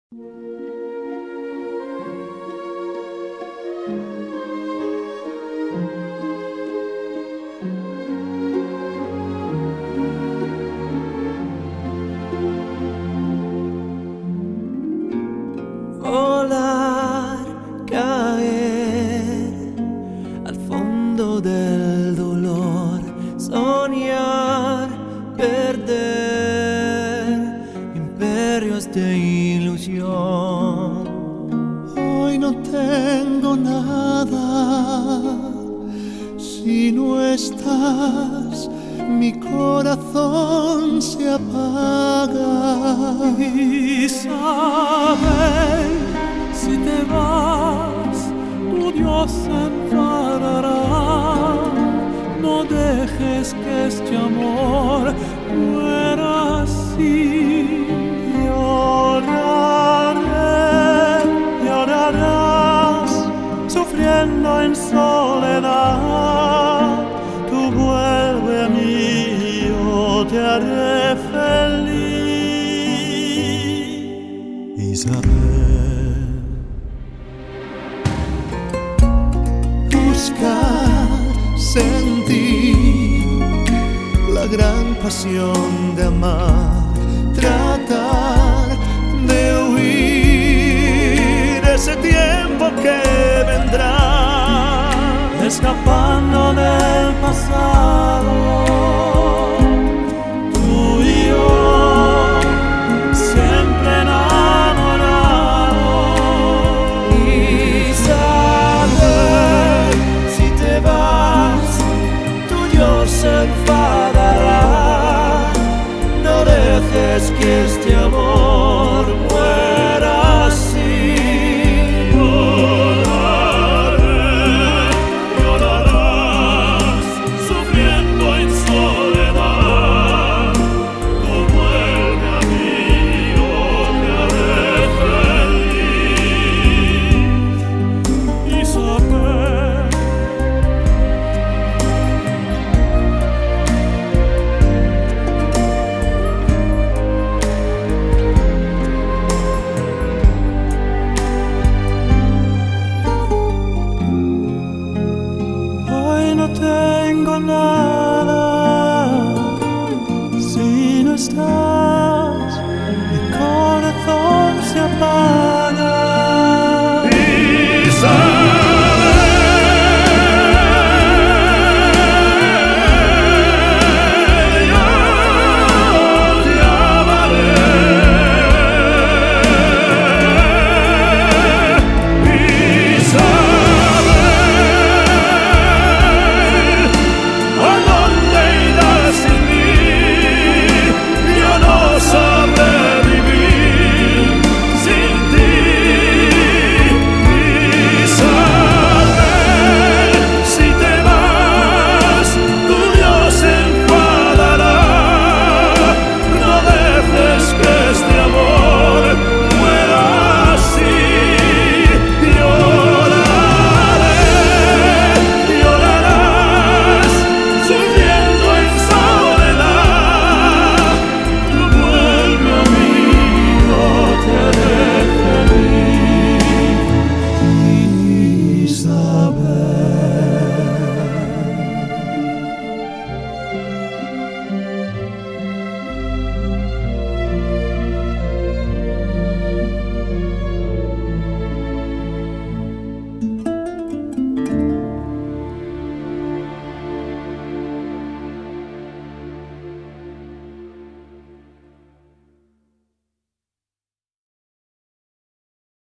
Volar, caer al fondo del dolor, soñar, perder imperios de ilusión. Hoy no tengo nada, si no estás, mi corazón se apaga. Y sabes, si te vas, tu Dios se enfadará. No dejes que este amor muera así. Llorarás, sufriendo en soledad. Tú vuelve a mí, yo te haré feliz. Isabel, buscar, sentir la gran pasión de amar, tratar de huir ese tiempo que vendrá, escapando del pasado.